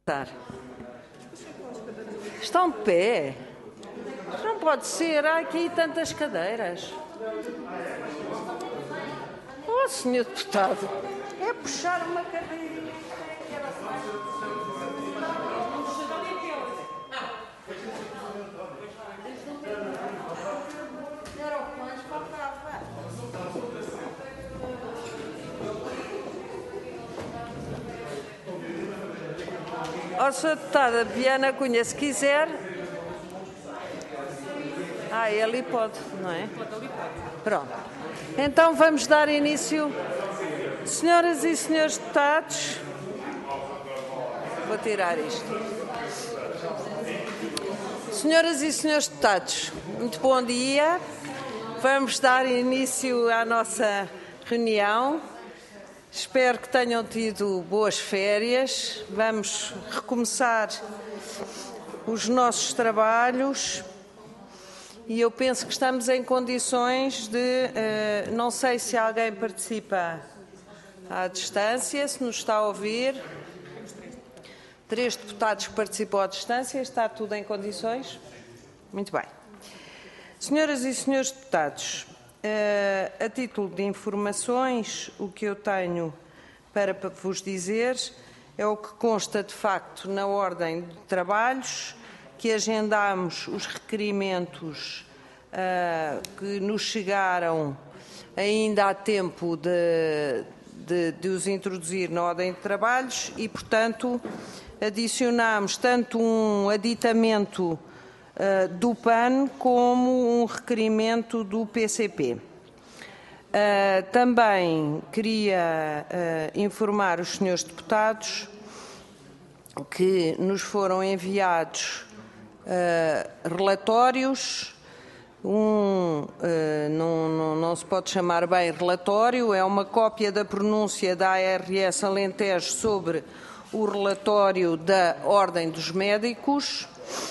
Estar. Estão de pé. Não pode ser, há aqui tantas cadeiras. Oh, senhor deputado, é puxar uma cadeira. Era o que mais faltava. Ó, senhor deputada Viana Cunha, se quiser... ele pode, não é? Pronto. Então vamos dar início. Senhoras e senhores deputados, vou tirar isto. Senhoras e senhores deputados, muito bom dia. Vamos dar início à nossa reunião. Espero que tenham tido boas férias. Vamos recomeçar os nossos trabalhos. E eu penso que estamos em condições de... não sei se alguém participa à distância, se nos está a ouvir. 3 deputados que participam à distância. Está tudo em condições? Muito bem. Senhoras e senhores deputados, a título de informações, o que eu tenho para vos dizer é o que consta de facto na ordem de trabalhos, que agendámos os requerimentos que nos chegaram ainda há tempo de os introduzir na ordem de trabalhos e, portanto, adicionámos tanto um aditamento do PAN como um requerimento do PCP. Também queria informar os senhores deputados que nos foram enviados relatórios. Não se pode chamar bem relatório, é uma cópia da pronúncia da ARS Alentejo sobre o relatório da Ordem dos Médicos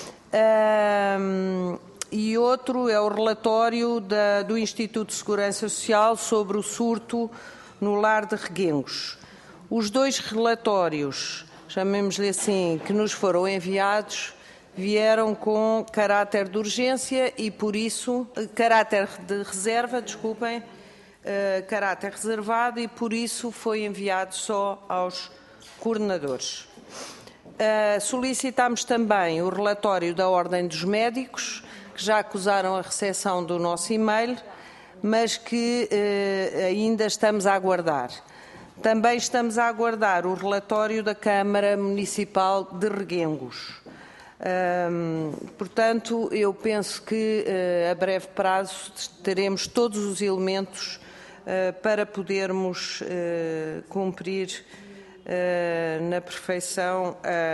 e outro é o relatório do Instituto de Segurança Social sobre o surto no lar de Reguengos. Os 2 relatórios, chamemos-lhe assim, que nos foram enviados, vieram com caráter de urgência e, por isso, caráter de reserva, desculpem, caráter reservado e, por isso, foi enviado só aos coordenadores. Solicitámos também o relatório da Ordem dos Médicos, que já acusaram a recepção do nosso e-mail, mas que ainda estamos a aguardar. Também estamos a aguardar o relatório da Câmara Municipal de Reguengos. Portanto, eu penso que a breve prazo teremos todos os elementos para podermos cumprir na perfeição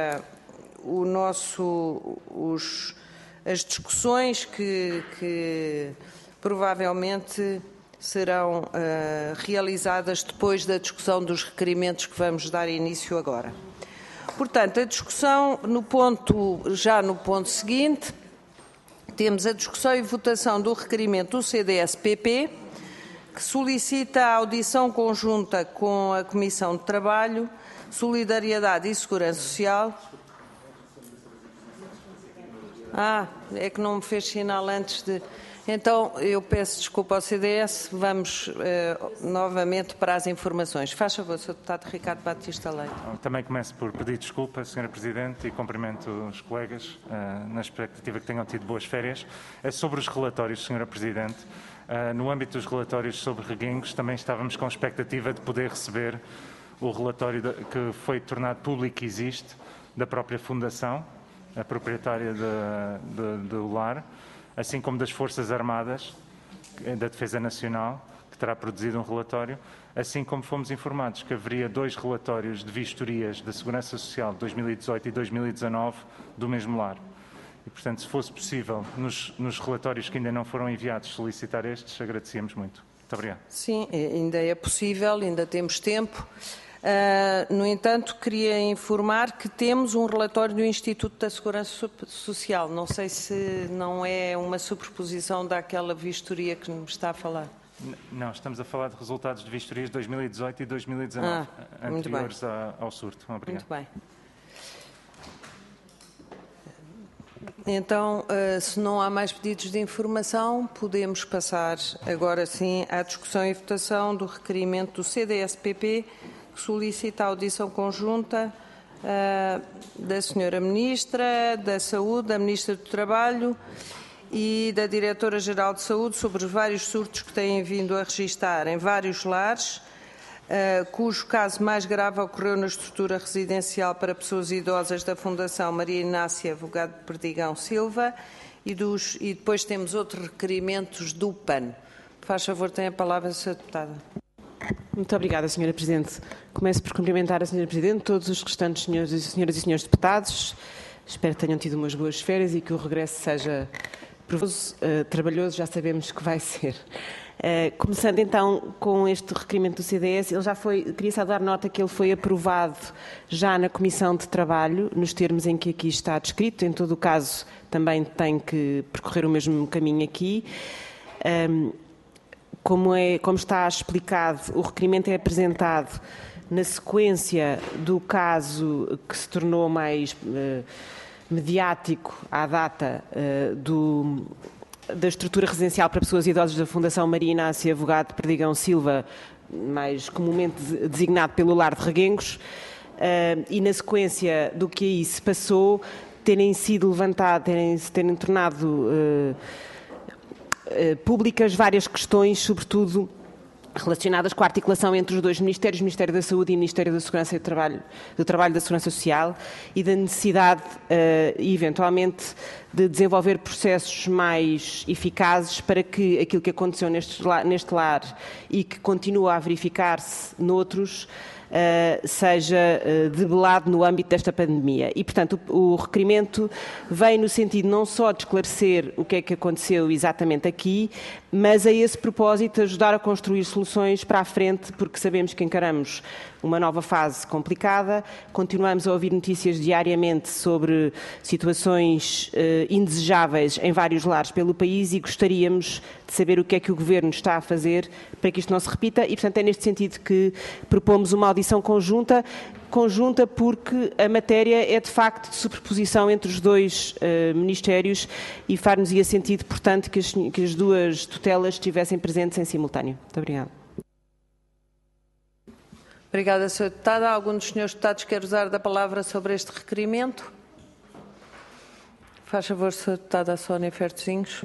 as discussões que provavelmente serão realizadas depois da discussão dos requerimentos que vamos dar início agora. Portanto, a discussão já no ponto seguinte, temos a discussão e votação do requerimento do CDS-PP, que solicita a audição conjunta com a Comissão de Trabalho, Solidariedade e Segurança Social. É que não me fez sinal antes de... Então, eu peço desculpa ao CDS, vamos novamente para as informações. Faz favor, Sr. Deputado Ricardo Batista Leite. Também começo por pedir desculpa, Sra. Presidente, e cumprimento os colegas na expectativa que tenham tido boas férias. É sobre os relatórios, Sra. Presidente. No âmbito dos relatórios sobre Reguengos, também estávamos com expectativa de poder receber o relatório que foi tornado público e existe, da própria Fundação, a proprietária do lar, assim como das Forças Armadas, da Defesa Nacional, que terá produzido um relatório, assim como fomos informados que haveria 2 relatórios de vistorias da Segurança Social de 2018 e 2019 do mesmo lar. E, portanto, se fosse possível, nos relatórios que ainda não foram enviados, solicitar estes, agradecíamos muito. Muito obrigado. Sim, ainda é possível, ainda temos tempo. No entanto, queria informar que temos um relatório do Instituto da Segurança Social. Não sei se não é uma superposição daquela vistoria que me está a falar. Não, estamos a falar de resultados de vistorias de 2018 e 2019, anteriores ao surto. Obrigado. Muito bem. Então, se não há mais pedidos de informação, podemos passar agora sim à discussão e votação do requerimento do CDS-PP, que solicita a audição conjunta da Sra. Ministra da Saúde, da Ministra do Trabalho e da Diretora-Geral de Saúde sobre os vários surtos que têm vindo a registar em vários lares, cujo caso mais grave ocorreu na estrutura residencial para pessoas idosas da Fundação Maria Inácia Vogado de Perdigão Silva e depois temos outros requerimentos do PAN. Faz favor, tem a palavra a Sra. Deputada. Muito obrigada, Sra. Presidente. Começo por cumprimentar a Sra. Presidente, todos os restantes senhoras e senhores deputados. Espero que tenham tido umas boas férias e que o regresso seja proveitoso, trabalhoso, já sabemos que vai ser. Começando então com este requerimento do CDS, queria só dar nota que ele foi aprovado já na Comissão de Trabalho, nos termos em que aqui está descrito, em todo o caso também tem que percorrer o mesmo caminho aqui. Como está explicado, o requerimento é apresentado na sequência do caso que se tornou mais mediático à data da estrutura residencial para pessoas idosas da Fundação Maria Inácia Vogado de Perdigão Silva, mais comumente designado pelo Lar de Reguengos, e na sequência do que aí se passou, terem sido levantado, terem tornado públicas várias questões, sobretudo relacionadas com a articulação entre os dois Ministérios, o Ministério da Saúde e o Ministério da Segurança e do Trabalho e da Segurança Social, e da necessidade, eventualmente, de desenvolver processos mais eficazes para que aquilo que aconteceu neste lar e que continua a verificar-se noutros seja debelado no âmbito desta pandemia. E, portanto, o requerimento vem no sentido não só de esclarecer o que é que aconteceu exatamente aqui, mas a esse propósito ajudar a construir soluções para a frente, porque sabemos que encaramos uma nova fase complicada, continuamos a ouvir notícias diariamente sobre situações indesejáveis em vários lares pelo país e gostaríamos de saber o que é que o Governo está a fazer para que isto não se repita e, portanto, é neste sentido que propomos uma audição conjunta porque a matéria é de facto de superposição entre os dois ministérios e far-nos-ia sentido, portanto, que as duas tutelas estivessem presentes em simultâneo. Muito obrigada. Obrigada, Sra. Deputada. Algum dos senhores deputados quer usar da palavra sobre este requerimento? Faz favor, Sra. Deputada Sónia Fertozinhos.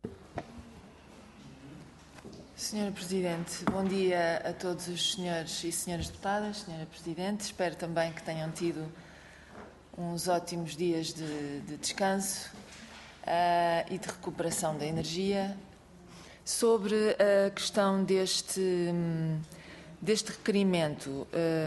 Senhora Presidente, bom dia a todos os senhores e senhoras deputadas. Senhora Presidente, espero também que tenham tido uns ótimos dias de descanso e de recuperação da energia. Sobre a questão deste requerimento,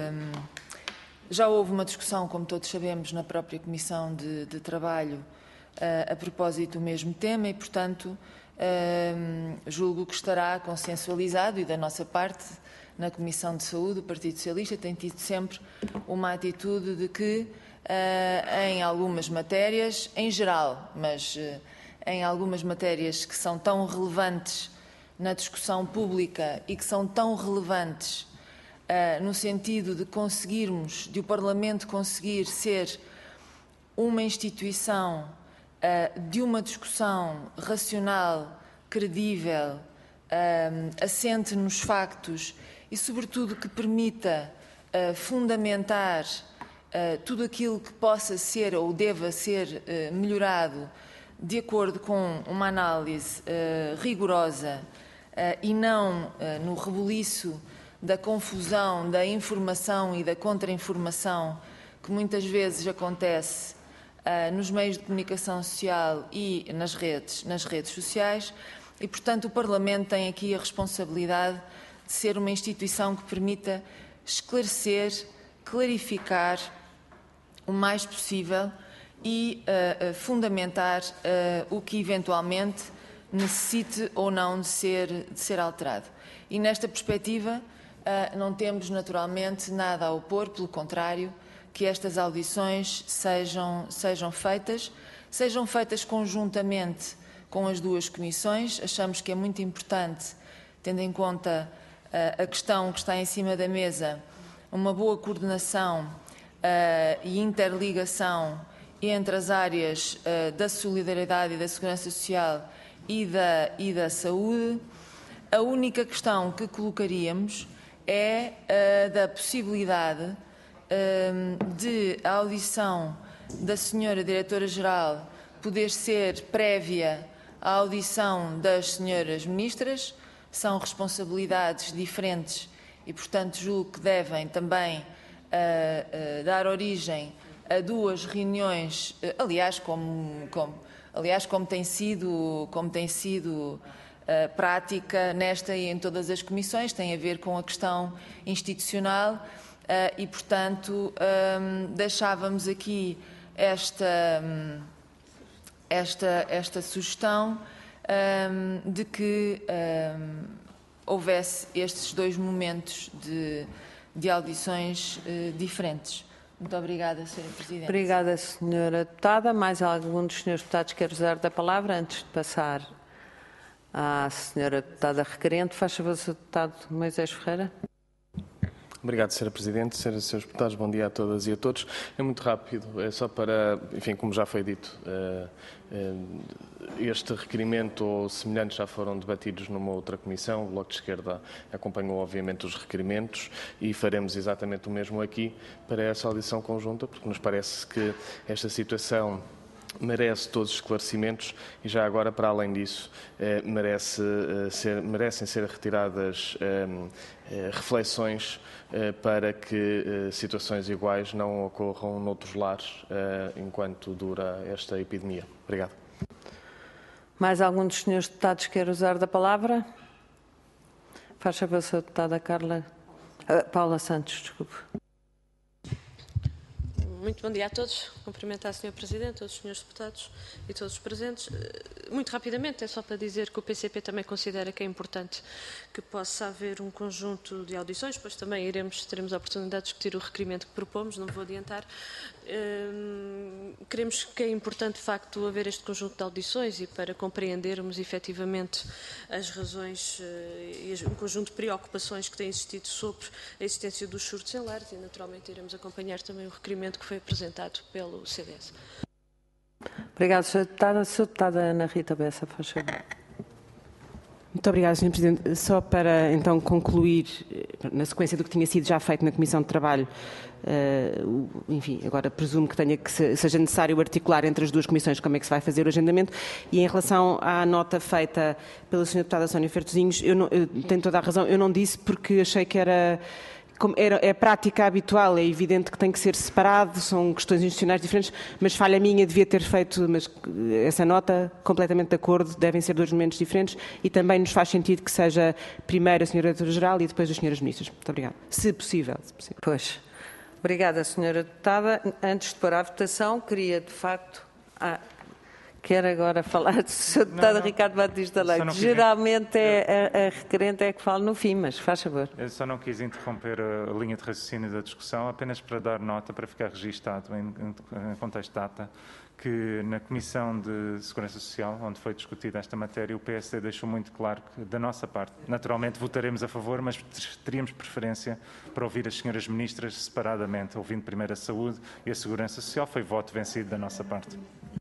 já houve uma discussão, como todos sabemos, na própria Comissão de Trabalho a propósito do mesmo tema e, portanto, julgo que estará consensualizado e da nossa parte, na Comissão de Saúde, o Partido Socialista tem tido sempre uma atitude de que em algumas matérias, em geral, mas em algumas matérias que são tão relevantes na discussão pública e que são tão relevantes no sentido de o Parlamento conseguir ser uma instituição de uma discussão racional, credível, assente nos factos e, sobretudo, que permita fundamentar tudo aquilo que possa ser ou deva ser melhorado de acordo com uma análise rigorosa e não no rebuliço da confusão, da informação e da contra-informação que muitas vezes acontece nos meios de comunicação social e nas redes sociais e, portanto, o Parlamento tem aqui a responsabilidade de ser uma instituição que permita esclarecer, clarificar o mais possível e fundamentar o que eventualmente necessite ou não de ser alterado. E nesta perspectiva não temos naturalmente nada a opor, pelo contrário, que estas audições sejam feitas conjuntamente com as duas comissões. Achamos que é muito importante, tendo em conta a questão que está em cima da mesa, uma boa coordenação e interligação entre as áreas da solidariedade e da segurança social e da saúde. A única questão que colocaríamos é a da possibilidade de a audição da senhora Diretora-Geral poder ser prévia à audição das senhoras Ministras. São responsabilidades diferentes e, portanto, julgo que devem também dar origem a duas reuniões, aliás, como tem sido prática nesta e em todas as comissões, tem a ver com a questão institucional e, portanto, deixávamos aqui esta sugestão de que houvesse estes dois momentos de audições diferentes. Muito obrigada, Sra. Presidente. Obrigada, Sra. Deputada. Mais algum dos Srs. Deputados quer usar da palavra antes de passar à Sra. Deputada requerente? Faz favor, Sr. Deputado Moisés Ferreira. Obrigado, Sra. Presidente. Senhoras e Srs. Deputados, bom dia a todas e a todos. É muito rápido, é só para, enfim, como já foi dito, este requerimento ou semelhantes já foram debatidos numa outra comissão. O Bloco de Esquerda acompanhou, obviamente, os requerimentos e faremos exatamente o mesmo aqui para essa audição conjunta, porque nos parece que esta situação merece todos os esclarecimentos e já agora, para além disso, merecem ser retiradas reflexões para que situações iguais não ocorram noutros lares enquanto dura esta epidemia. Obrigado. Mais algum dos senhores deputados quer usar da palavra? Faz favor, Sra. Deputada Paula Santos, desculpe. Muito bom dia a todos. Cumprimentar a Sra. Presidente, todos os senhores deputados e todos os presentes. Muito rapidamente, é só para dizer que o PCP também considera que é importante que possa haver um conjunto de audições, pois também teremos a oportunidade de discutir o requerimento que propomos, não vou adiantar. Queremos que é importante, de facto, haver este conjunto de audições e para compreendermos efetivamente as razões e um conjunto de preocupações que têm existido sobre a existência dos surtos em lares e, naturalmente, iremos acompanhar também o requerimento que foi apresentado pelo CDS. Obrigada, Sra. Deputada. Sra. Deputada Ana Rita Bessa, faz favor. Muito obrigada, Sr. Presidente. Só para, então, concluir, na sequência do que tinha sido já feito na Comissão de Trabalho, enfim, agora presumo que seja necessário articular entre as duas comissões como é que se vai fazer o agendamento. E em relação à nota feita pela Sra. Deputada Sónia Fertosinhos, eu tenho toda a razão, eu não disse porque achei que é prática habitual, é evidente que tem que ser separado, são questões institucionais diferentes, mas falha minha, devia ter feito essa nota, completamente de acordo, devem ser dois momentos diferentes e também nos faz sentido que seja primeiro a Sra. Diretora-Geral e depois as Sras. Ministras. Muito obrigada. Se possível. Pois. Obrigada, Sra. Deputada. Antes de pôr à votação, queria, de facto... Quero agora falar do Sr. Deputado Ricardo Batista Leite. Geralmente a requerente é que fala no fim, mas faz favor. Eu só não quis interromper a linha de raciocínio da discussão, apenas para dar nota, para ficar registado em contexto de data, que na Comissão de Segurança Social, onde foi discutida esta matéria, o PSD deixou muito claro que, da nossa parte, naturalmente votaremos a favor, mas teríamos preferência para ouvir as senhoras ministras separadamente, ouvindo primeiro a saúde e a segurança social. Foi voto vencido da nossa parte.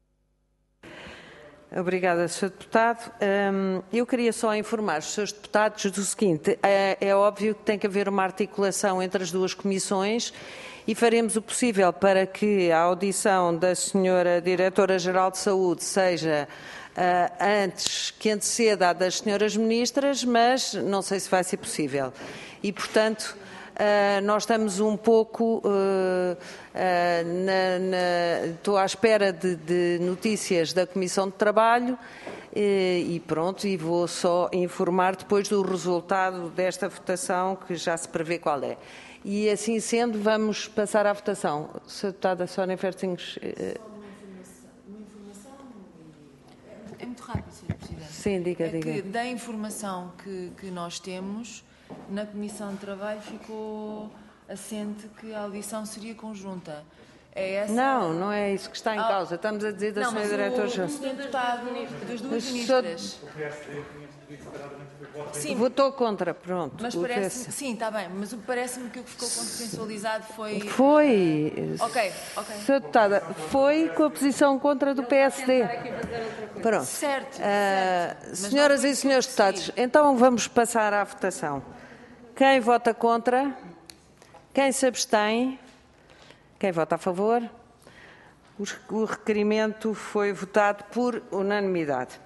Obrigada, Sr. Deputado. Eu queria só informar os Srs. Deputados do seguinte, é óbvio que tem que haver uma articulação entre as duas comissões e faremos o possível para que a audição da Sra. Diretora-Geral de Saúde seja antes que anteceda a das Sras. Ministras, mas não sei se vai ser possível. E, portanto, nós estamos um pouco... estou à espera de notícias da Comissão de Trabalho e pronto, e vou só informar depois do resultado desta votação, que já se prevê qual é. E assim sendo, vamos passar à votação. Sra. Deputada Sónia Fertosinhos. Uma informação. É muito rápido, Sra. Presidente. Sim, diga. Que da informação que nós temos, na Comissão de Trabalho ficou assente que a audição seria conjunta. É essa... Não é isso que está em causa. Estamos a dizer da Sra. Diretora-Geral. Das duas ministras. Sim, votou contra, pronto. mas parece-me... Sim, está bem, mas parece-me que o que ficou consensualizado foi... Ok. Sra. Deputada, foi com a posição contra do PSD. Pronto. Certo. Senhoras e senhores deputados, então vamos passar à votação. Quem vota contra? Quem se abstém? Quem vota a favor? O requerimento foi votado por unanimidade.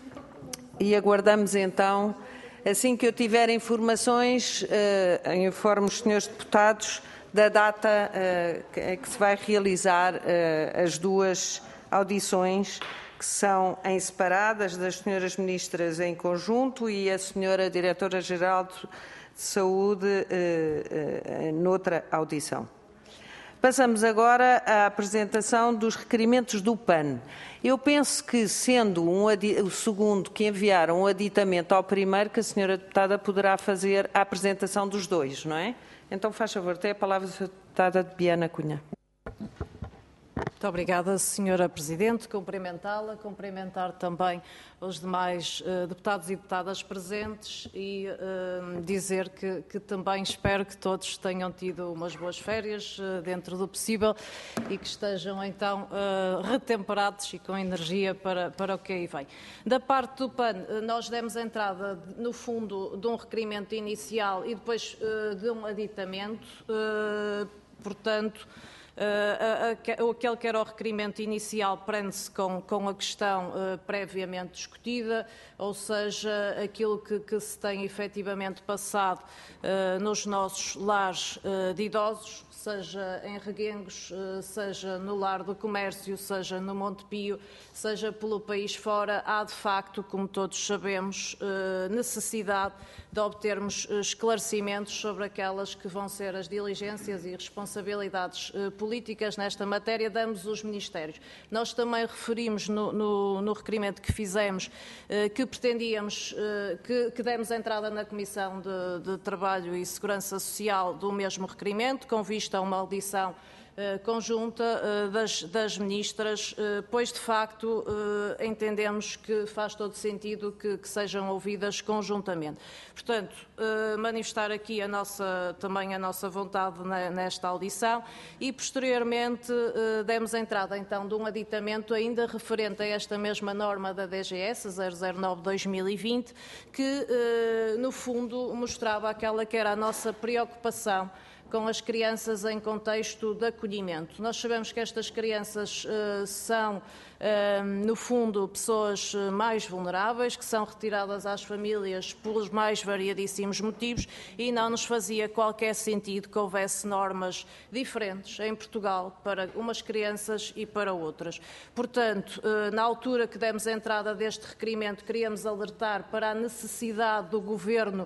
E aguardamos então, assim que eu tiver informações, informo os senhores deputados da data em que se vai realizar as duas audições, que são em separadas, das senhoras ministras em conjunto e a senhora Diretora-Geral de Saúde noutra audição. Passamos agora à apresentação dos requerimentos do PAN. Eu penso que, sendo o segundo que enviaram um aditamento ao primeiro, que a senhora deputada poderá fazer a apresentação dos dois, não é? Então, faz favor, tem a palavra a senhora deputada Biana Cunha. Muito obrigada, Senhora Presidente. Cumprimentá-la, cumprimentar também os demais deputados e deputadas presentes e dizer que também espero que todos tenham tido umas boas férias dentro do possível e que estejam então retemperados e com energia para o que aí vem. Da parte do PAN, nós demos entrada no fundo de um requerimento inicial e depois de um aditamento, portanto, aquele que era o requerimento inicial prende-se com a questão previamente discutida, ou seja, aquilo que se tem efetivamente passado nos nossos lares de idosos, seja em Reguengos, seja no Lar do Comércio, seja no Monte Pio, seja pelo país fora, há de facto, como todos sabemos, necessidade de obtermos esclarecimentos sobre aquelas que vão ser as diligências e responsabilidades políticas nesta matéria de ambos os ministérios. Nós também referimos no requerimento que fizemos que pretendíamos, que demos entrada na Comissão de Trabalho e Segurança Social do mesmo requerimento, com vista a uma audição conjunta das ministras, pois de facto entendemos que faz todo sentido que sejam ouvidas conjuntamente. Portanto, manifestar aqui também a nossa vontade nesta audição e posteriormente demos entrada então de um aditamento ainda referente a esta mesma norma da DGS 009/2020 que no fundo mostrava aquela que era a nossa preocupação com as crianças em contexto de acolhimento. Nós sabemos que estas crianças são, no fundo, pessoas mais vulneráveis, que são retiradas às famílias pelos mais variadíssimos motivos e não nos fazia qualquer sentido que houvesse normas diferentes em Portugal para umas crianças e para outras. Portanto, na altura que demos entrada deste requerimento, queríamos alertar para a necessidade do Governo,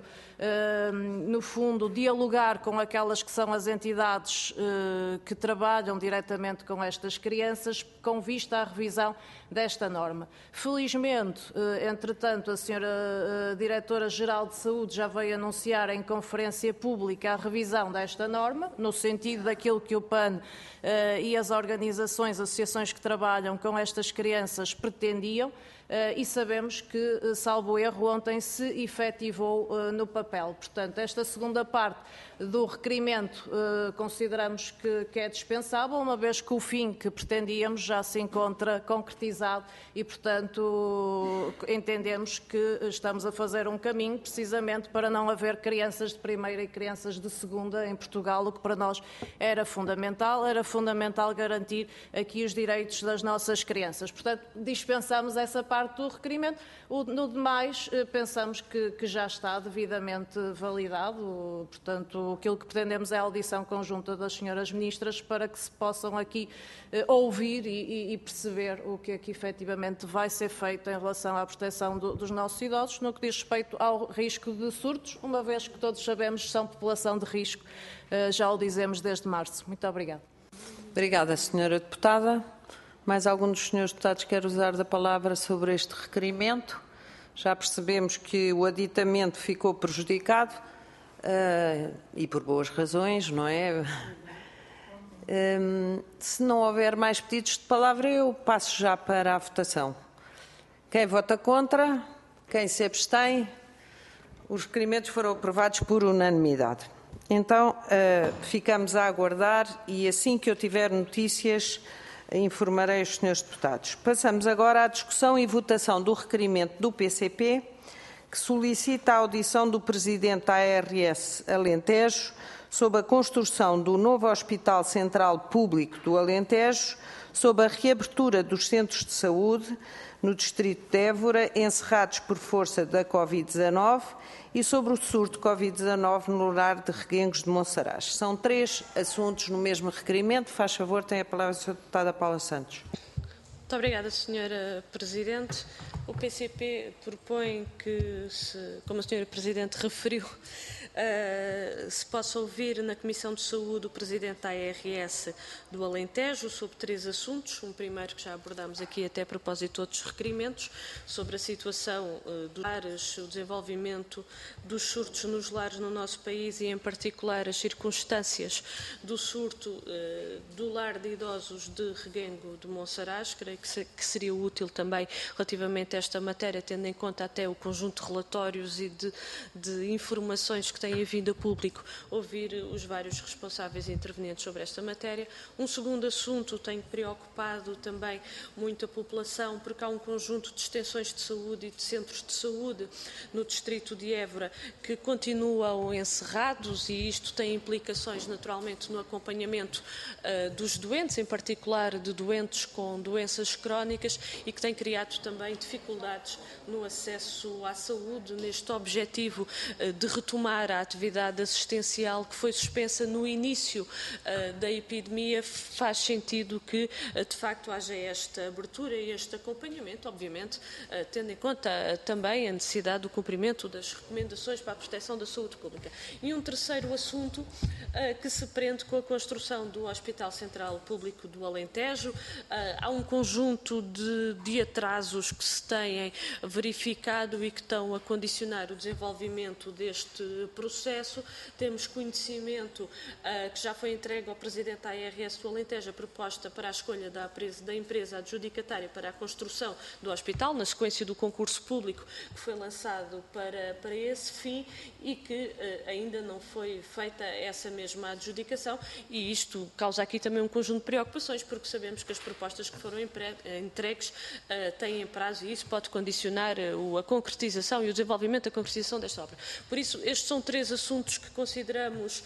no fundo, dialogar com aquelas que são as entidades que trabalham diretamente com estas crianças, com vista à revisão desta norma. Felizmente, entretanto, a senhora Diretora-Geral de Saúde já veio anunciar em conferência pública a revisão desta norma, no sentido daquilo que o PAN e as organizações, associações que trabalham com estas crianças pretendiam. E sabemos que, salvo erro, ontem se efetivou no papel. Portanto, esta segunda parte do requerimento consideramos que é dispensável, uma vez que o fim que pretendíamos já se encontra concretizado e, portanto, entendemos que estamos a fazer um caminho precisamente para não haver crianças de primeira e crianças de segunda em Portugal, o que para nós era fundamental garantir aqui os direitos das nossas crianças. Portanto, dispensamos essa parte do requerimento. No demais, pensamos que já está devidamente validado. Portanto, aquilo que pretendemos é a audição conjunta das senhoras ministras para que se possam aqui ouvir e perceber o que é que efetivamente vai ser feito em relação à proteção dos nossos idosos no que diz respeito ao risco de surtos, uma vez que todos sabemos que são população de risco, já o dizemos desde março. Muito obrigada. Obrigada, senhora deputada. Mais algum dos senhores deputados quer usar da palavra sobre este requerimento? Já percebemos que o aditamento ficou prejudicado e por boas razões, não é? Se não houver mais pedidos de palavra, eu passo já para a votação. Quem vota contra? Quem se abstém? Os requerimentos foram aprovados por unanimidade. Então, ficamos a aguardar e assim que eu tiver notícias, informarei os senhores deputados. Passamos agora à discussão e votação do requerimento do PCP, que solicita a audição do Presidente da ARS Alentejo sobre a construção do novo Hospital Central Público do Alentejo, sobre a reabertura dos centros de saúde no distrito de Évora, encerrados por força da Covid-19, e sobre o surto de Covid-19 no lar de Reguengos de Monsaraz. São 3 assuntos no mesmo requerimento. Faz favor, tem a palavra a Sra. Deputada Paula Santos. Muito obrigada, Sra. Presidente. O PCP propõe que, como a Sra. Presidente referiu, se possa ouvir na Comissão de Saúde o Presidente da ARS do Alentejo sobre 3 assuntos. Um primeiro que já abordámos aqui até a propósito de outros requerimentos, sobre a situação dos lares, o desenvolvimento dos surtos nos lares no nosso país e, em particular, as circunstâncias do surto do lar de idosos de Reguengo de Monsaraz. Creio que seria útil também relativamente a esta matéria, tendo em conta até o conjunto de relatórios e de informações que têm vindo a público, ouvir os vários responsáveis e intervenientes sobre esta matéria. Um segundo assunto tem preocupado também muito a população, porque há um conjunto de extensões de saúde e de centros de saúde no distrito de Évora que continuam encerrados, e isto tem implicações naturalmente no acompanhamento dos doentes, em particular de doentes com doenças crónicas, e que tem criado também dificuldades no acesso à saúde, neste objetivo de retomar a atividade assistencial que foi suspensa no início da epidemia. Faz sentido que, de facto, haja esta abertura e este acompanhamento, obviamente, tendo em conta também a necessidade do cumprimento das recomendações para a proteção da saúde pública. E um terceiro assunto que se prende com a construção do Hospital Central Público do Alentejo. Há um conjunto de atrasos que se têm verificado e que estão a condicionar o desenvolvimento deste processo. Temos conhecimento que já foi entregue ao Presidente da ARS do Alentejo a proposta para a escolha da empresa adjudicatária para a construção do hospital, na sequência do concurso público que foi lançado para esse fim, e que ainda não foi feita essa mesma adjudicação, e isto causa aqui também um conjunto de preocupações, porque sabemos que as propostas que foram entregues têm prazo, e isso pode condicionar a concretização e o desenvolvimento da concretização desta obra. Por isso, estes são 3 assuntos que consideramos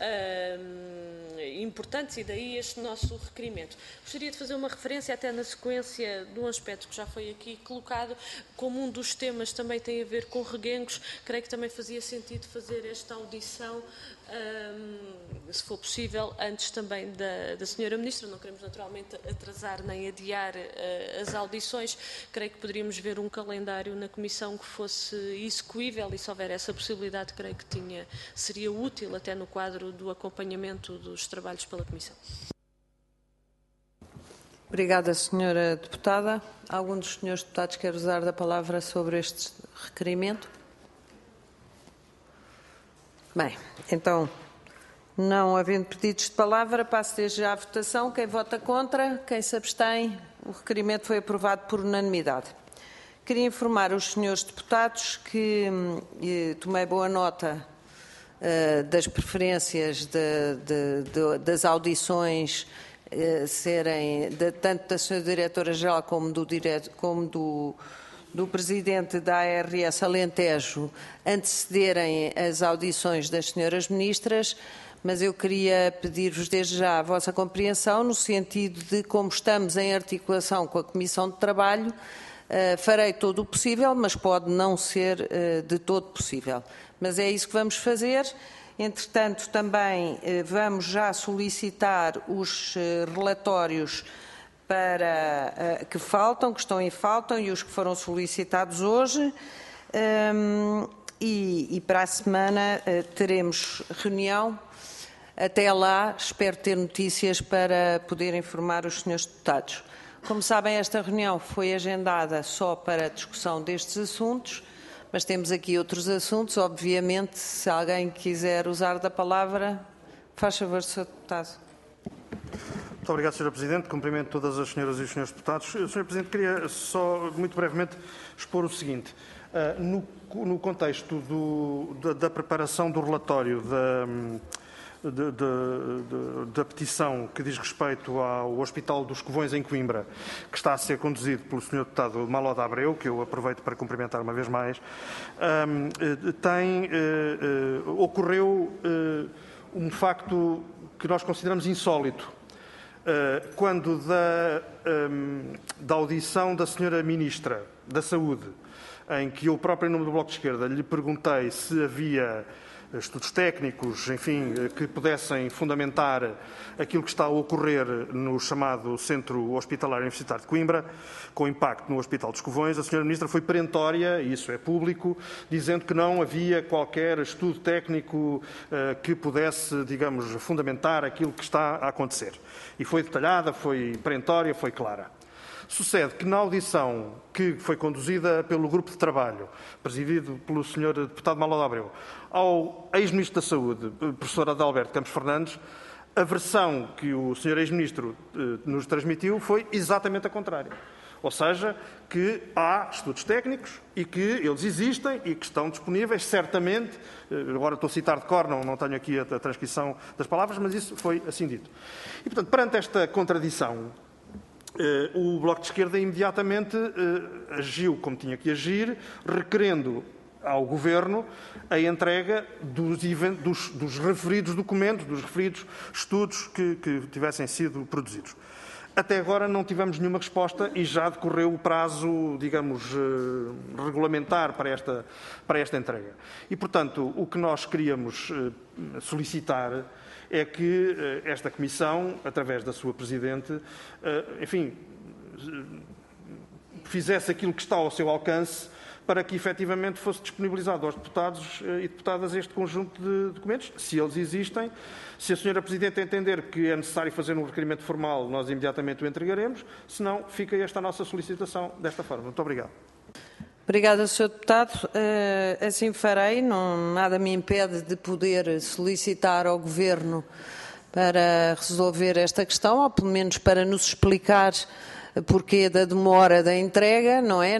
importantes, e daí este nosso requerimento. Gostaria de fazer uma referência até na sequência de um aspecto que já foi aqui colocado, como um dos temas também tem a ver com Reguengos. Creio que também fazia sentido fazer esta audição, se for possível, antes também da Sra. Ministra. Não queremos naturalmente atrasar nem adiar as audições. Creio que poderíamos ver um calendário na Comissão que fosse execuível, e se houver essa possibilidade, creio que seria útil até no quadro do acompanhamento dos trabalhos pela Comissão. Obrigada, Sra. Deputada. Algum dos senhores deputados quer usar da palavra sobre este requerimento? Bem, então, não havendo pedidos de palavra, passo desde já à votação. Quem vota contra? Quem se abstém? O requerimento foi aprovado por unanimidade. Queria informar os senhores deputados que tomei boa nota das preferências das audições serem tanto da Sra. Diretora-Geral como do Presidente da ARS Alentejo antecederem as audições das senhoras Ministras, mas eu queria pedir-vos desde já a vossa compreensão no sentido de, como estamos em articulação com a Comissão de Trabalho, farei todo o possível, mas pode não ser de todo possível. Mas é isso que vamos fazer. Entretanto, também vamos já solicitar os relatórios que estão em falta, e os que foram solicitados hoje, e para a semana teremos reunião. Até lá, espero ter notícias para poder informar os senhores deputados. Como sabem, esta reunião foi agendada só para a discussão destes assuntos, mas temos aqui outros assuntos. Obviamente, se alguém quiser usar da palavra, faz favor, Sr. Deputado. Muito obrigado, Sr. Presidente. Cumprimento todas as senhoras e os senhores deputados. Sr. Presidente, queria só, muito brevemente, expor o seguinte. No contexto da preparação do relatório da petição que diz respeito ao Hospital dos Covões em Coimbra, que está a ser conduzido pelo Sr. Deputado Maloda Abreu, que eu aproveito para cumprimentar uma vez mais, ocorreu um facto que nós consideramos insólito. Quando da audição da Sra. Ministra da Saúde, em que eu próprio, em nome do Bloco de Esquerda, lhe perguntei se havia estudos técnicos, enfim, que pudessem fundamentar aquilo que está a ocorrer no chamado Centro Hospitalar Universitário de Coimbra, com impacto no Hospital dos Covões, a Sra. Ministra foi perentória, e isso é público, dizendo que não havia qualquer estudo técnico que pudesse, digamos, fundamentar aquilo que está a acontecer. E foi detalhada, foi perentória, foi clara. Sucede que na audição que foi conduzida pelo grupo de trabalho, presidido pelo Sr. Deputado Maloda Abreu, ao ex-ministro da Saúde, professor Adalberto Campos Fernandes, a versão que o Sr. ex-ministro nos transmitiu foi exatamente a contrária. Ou seja, que há estudos técnicos e que eles existem e que estão disponíveis, certamente. Agora estou a citar de cor, não tenho aqui a transcrição das palavras, mas isso foi assim dito. E, portanto, perante esta contradição, o Bloco de Esquerda imediatamente agiu como tinha que agir, requerendo ao Governo a entrega dos referidos documentos, dos referidos estudos que tivessem sido produzidos. Até agora não tivemos nenhuma resposta e já decorreu o prazo, digamos, regulamentar para esta entrega. E, portanto, o que nós queríamos solicitar é que esta Comissão, através da sua Presidente, enfim, fizesse aquilo que está ao seu alcance para que efetivamente fosse disponibilizado aos deputados e deputadas este conjunto de documentos, se eles existem. Se a Sra. Presidente entender que é necessário fazer um requerimento formal, nós imediatamente o entregaremos, se não, fica esta a nossa solicitação desta forma. Muito obrigado. Obrigada, Sr. Deputado. Assim farei. Nada me impede de poder solicitar ao Governo para resolver esta questão, ou pelo menos para nos explicar porquê da demora da entrega, não é?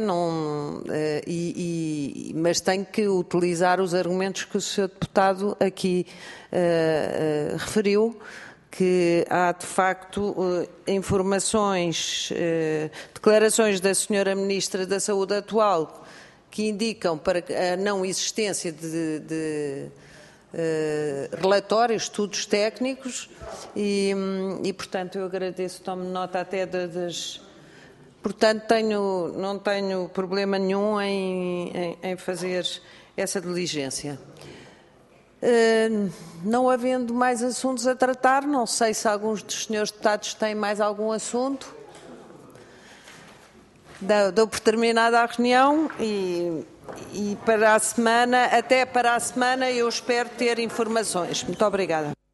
Mas tenho que utilizar os argumentos que o Sr. Deputado aqui referiu, que há, de facto, informações, declarações da Sra. Ministra da Saúde atual que indicam para a não existência de relatórios, estudos técnicos e, portanto, eu agradeço, tomo nota até das... Portanto, não tenho problema nenhum em fazer essa diligência. Não havendo mais assuntos a tratar, não sei se alguns dos senhores deputados têm mais algum assunto. Dou por terminada a reunião e para a semana, até para a semana, eu espero ter informações. Muito obrigada.